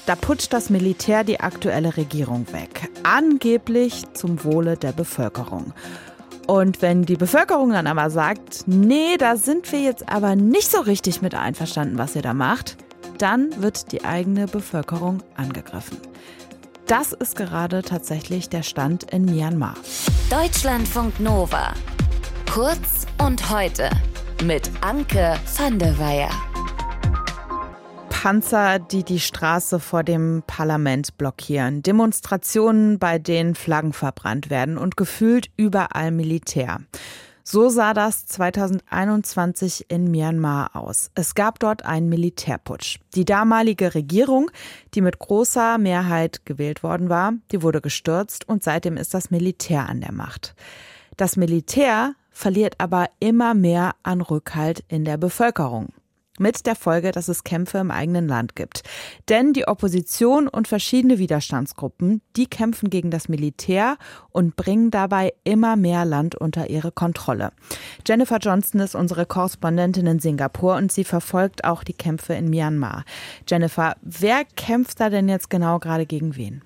Da putscht das Militär die aktuelle Regierung weg. Angeblich zum Wohle der Bevölkerung. Und wenn die Bevölkerung dann aber sagt, nee, da sind wir jetzt aber nicht so richtig mit einverstanden, was ihr da macht, dann wird die eigene Bevölkerung angegriffen. Das ist gerade tatsächlich der Stand in Myanmar. Deutschlandfunk Nova. Kurz und heute mit Anke van der Weyer. Panzer, die die Straße vor dem Parlament blockieren. Demonstrationen, bei denen Flaggen verbrannt werden und gefühlt überall Militär. So sah das 2021 in Myanmar aus. Es gab dort einen Militärputsch. Die damalige Regierung, die mit großer Mehrheit gewählt worden war, die wurde gestürzt und seitdem ist das Militär an der Macht. Das Militär verliert aber immer mehr an Rückhalt in der Bevölkerung. Mit der Folge, dass es Kämpfe im eigenen Land gibt. Denn die Opposition und verschiedene Widerstandsgruppen, die kämpfen gegen das Militär und bringen dabei immer mehr Land unter ihre Kontrolle. Jennifer Johnston ist unsere Korrespondentin in Singapur und sie verfolgt auch die Kämpfe in Myanmar. Jennifer, wer kämpft da denn jetzt genau gerade gegen wen?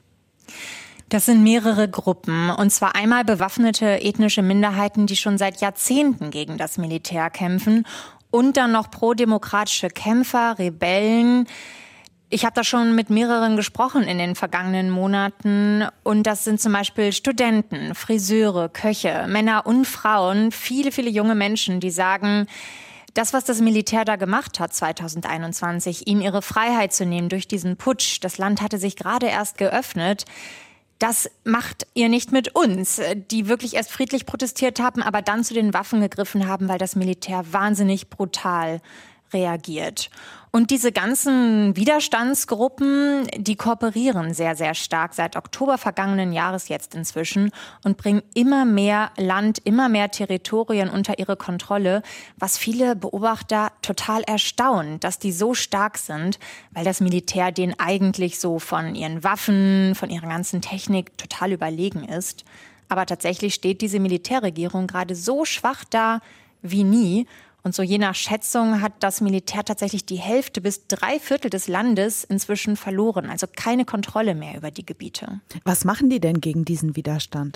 Das sind mehrere Gruppen, und zwar einmal bewaffnete ethnische Minderheiten, die schon seit Jahrzehnten gegen das Militär kämpfen, und dann noch prodemokratische Kämpfer, Rebellen. Ich habe da schon mit mehreren gesprochen in den vergangenen Monaten, und das sind zum Beispiel Studenten, Friseure, Köche, Männer und Frauen, viele, viele junge Menschen, die sagen, das, was das Militär da gemacht hat 2021, ihnen ihre Freiheit zu nehmen durch diesen Putsch, das Land hatte sich gerade erst geöffnet, das macht ihr nicht mit uns, die wirklich erst friedlich protestiert haben, aber dann zu den Waffen gegriffen haben, weil das Militär wahnsinnig brutal reagiert. Und diese ganzen Widerstandsgruppen, die kooperieren sehr, sehr stark seit Oktober vergangenen Jahres jetzt inzwischen und bringen immer mehr Land, immer mehr Territorien unter ihre Kontrolle, was viele Beobachter total erstaunt, dass die so stark sind, weil das Militär denen eigentlich so von ihren Waffen, von ihrer ganzen Technik total überlegen ist. Aber tatsächlich steht diese Militärregierung gerade so schwach da wie nie. Und so je nach Schätzung hat das Militär tatsächlich die Hälfte bis 3/4 des Landes inzwischen verloren. Also keine Kontrolle mehr über die Gebiete. Was machen die denn gegen diesen Widerstand?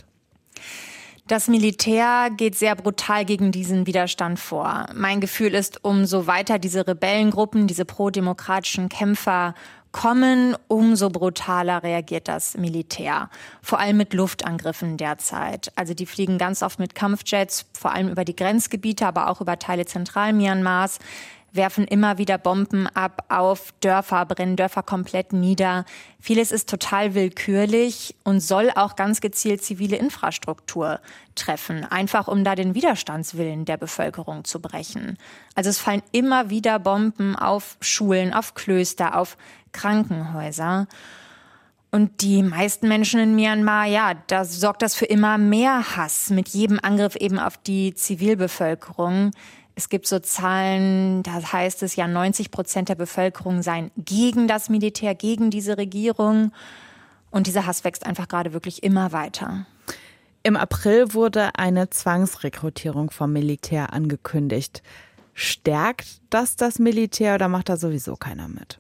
Das Militär geht sehr brutal gegen diesen Widerstand vor. Mein Gefühl ist, umso weiter diese Rebellengruppen, diese prodemokratischen Kämpfer kommen, umso brutaler reagiert das Militär. Vor allem mit Luftangriffen derzeit. Also die fliegen ganz oft mit Kampfjets, vor allem über die Grenzgebiete, aber auch über Teile Zentral-Myanmars, werfen immer wieder Bomben ab auf Dörfer, brennen Dörfer komplett nieder. Vieles ist total willkürlich und soll auch ganz gezielt zivile Infrastruktur treffen, einfach um da den Widerstandswillen der Bevölkerung zu brechen. Also es fallen immer wieder Bomben auf Schulen, auf Klöster, auf Krankenhäuser. Und die meisten Menschen in Myanmar, ja, da sorgt das für immer mehr Hass mit jedem Angriff eben auf die Zivilbevölkerung. Es gibt so Zahlen, da heißt es ja, 90% der Bevölkerung seien gegen das Militär, gegen diese Regierung. Und dieser Hass wächst einfach gerade wirklich immer weiter. Im April wurde eine Zwangsrekrutierung vom Militär angekündigt. Stärkt das Militär oder macht da sowieso keiner mit?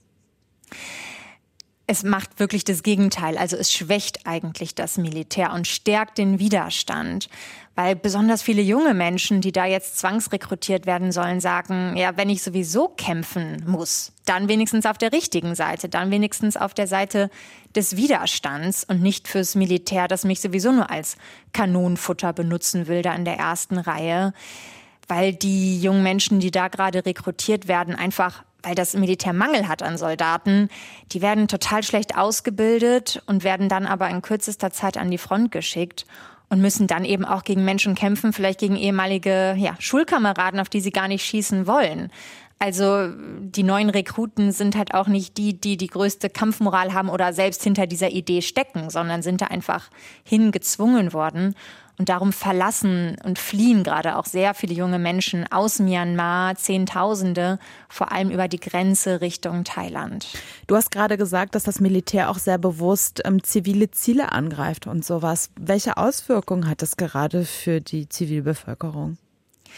Es macht wirklich das Gegenteil. Also es schwächt eigentlich das Militär und stärkt den Widerstand. Weil besonders viele junge Menschen, die da jetzt zwangsrekrutiert werden sollen, sagen, ja, wenn ich sowieso kämpfen muss, dann wenigstens auf der richtigen Seite, dann wenigstens auf der Seite des Widerstands und nicht fürs Militär, das mich sowieso nur als Kanonenfutter benutzen will, da in der ersten Reihe. Weil die jungen Menschen, die da gerade rekrutiert werden, einfach weil das Militär Mangel hat an Soldaten, die werden total schlecht ausgebildet und werden dann aber in kürzester Zeit an die Front geschickt und müssen dann eben auch gegen Menschen kämpfen, vielleicht gegen ehemalige Schulkameraden, auf die sie gar nicht schießen wollen. Also die neuen Rekruten sind halt auch nicht die die größte Kampfmoral haben oder selbst hinter dieser Idee stecken, sondern sind da einfach hingezwungen worden. Und darum verlassen und fliehen gerade auch sehr viele junge Menschen aus Myanmar, Zehntausende, vor allem über die Grenze Richtung Thailand. Du hast gerade gesagt, dass das Militär auch sehr bewusst zivile Ziele angreift und sowas. Welche Auswirkungen hat das gerade für die Zivilbevölkerung?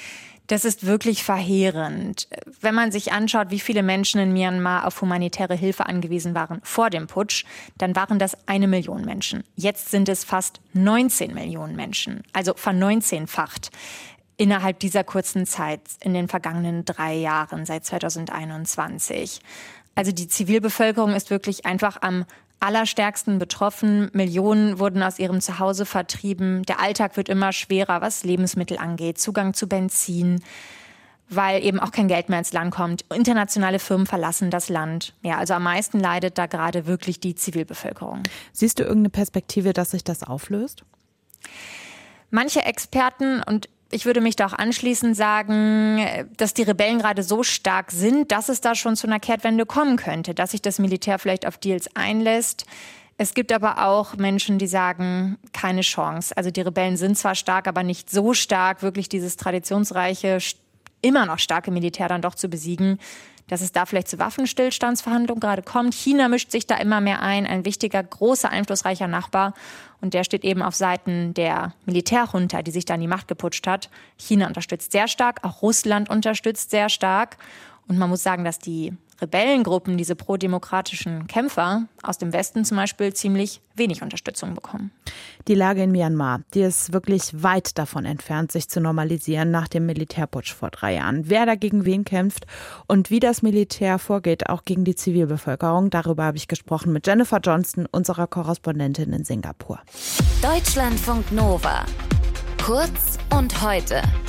Das ist wirklich verheerend. Wenn man sich anschaut, wie viele Menschen in Myanmar auf humanitäre Hilfe angewiesen waren vor dem Putsch, dann waren das 1 Million Menschen. Jetzt sind es fast 19 Millionen Menschen, also verneunzehnfacht innerhalb dieser kurzen Zeit in den vergangenen 3 Jahren, seit 2021. Also die Zivilbevölkerung ist wirklich einfach am allerstärksten betroffen. Millionen wurden aus ihrem Zuhause vertrieben. Der Alltag wird immer schwerer, was Lebensmittel angeht, Zugang zu Benzin, weil eben auch kein Geld mehr ins Land kommt. Internationale Firmen verlassen das Land. Ja, also am meisten leidet da gerade wirklich die Zivilbevölkerung. Siehst du irgendeine Perspektive, dass sich das auflöst? Manche Experten, und ich würde mich da auch anschließend sagen, dass die Rebellen gerade so stark sind, dass es da schon zu einer Kehrtwende kommen könnte, dass sich das Militär vielleicht auf Deals einlässt. Es gibt aber auch Menschen, die sagen, keine Chance. Also die Rebellen sind zwar stark, aber nicht so stark, wirklich dieses traditionsreiche, immer noch starke Militär dann doch zu besiegen, dass es da vielleicht zu Waffenstillstandsverhandlungen gerade kommt. China mischt sich da immer mehr ein wichtiger, großer, einflussreicher Nachbar. Und der steht eben auf Seiten der Militärjunta, die sich da an die Macht geputscht hat. China unterstützt sehr stark, auch Russland unterstützt sehr stark. Und man muss sagen, dass die Rebellengruppen, diese prodemokratischen Kämpfer aus dem Westen zum Beispiel, ziemlich wenig Unterstützung bekommen. Die Lage in Myanmar, die ist wirklich weit davon entfernt, sich zu normalisieren nach dem Militärputsch vor 3 Jahren. Wer dagegen wen kämpft und wie das Militär vorgeht, auch gegen die Zivilbevölkerung, darüber habe ich gesprochen mit Jennifer Johnston, unserer Korrespondentin in Singapur. Deutschlandfunk Nova. Kurz und heute.